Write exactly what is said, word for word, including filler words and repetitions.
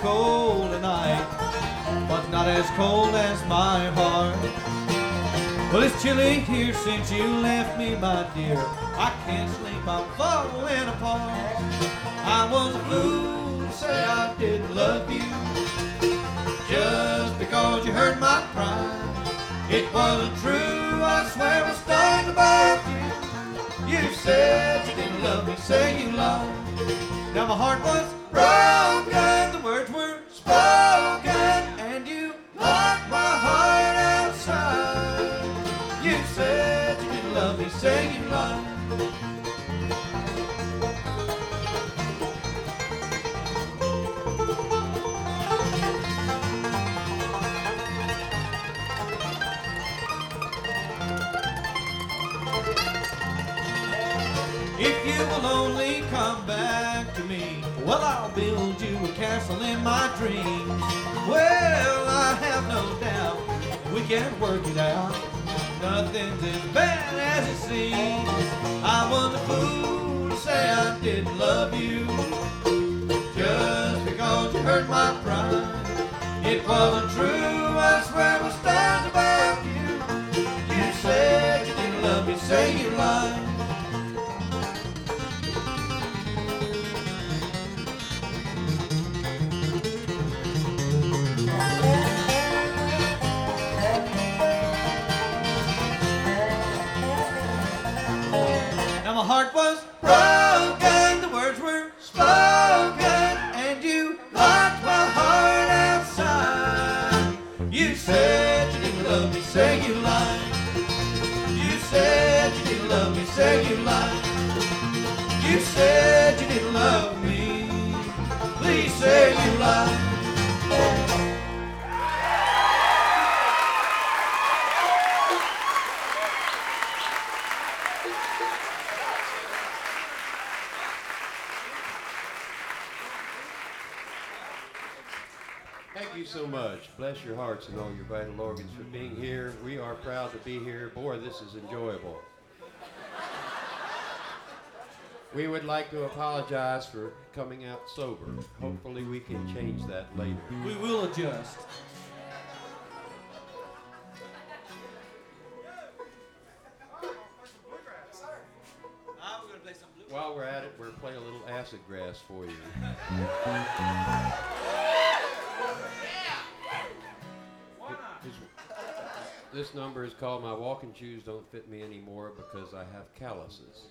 cold tonight, but not as cold as my heart. Well, it's chilly here since you left me, my dear. I can't sleep, I'm falling apart. I was a fool to say I didn't love you, just because you hurt my pride. It wasn't true, I swear I was stunned about you. You said you didn't love me, say you lied. Now my heart was broken, the words were spoken, and you locked my heart outside. You said you didn't love me, say you lied. If you will only come back to me, well, I'll build you a castle in my dreams. Well, I have no doubt we can work it out. Nothing's as bad as it seems. I was a fool to say I didn't love you, just because you hurt my pride. It wasn't true, I swear I was stunned about you. You said you didn't love me, say you lied. My heart was broken, the words were spoken, and you locked my heart outside. You said you didn't love me, say you lied. You said you didn't love me, say you lied. You said you didn't love me, please say you lied. Thank you so much. Bless your hearts and all your vital organs for being here. We are proud to be here. Boy, this is enjoyable. We would like to apologize for coming out sober. Hopefully we can change that later. We will adjust. While we're at it, we're playing a little acid grass for you. This number is called My Walking Shoes Don't Fit Me Anymore Because I Have Calluses.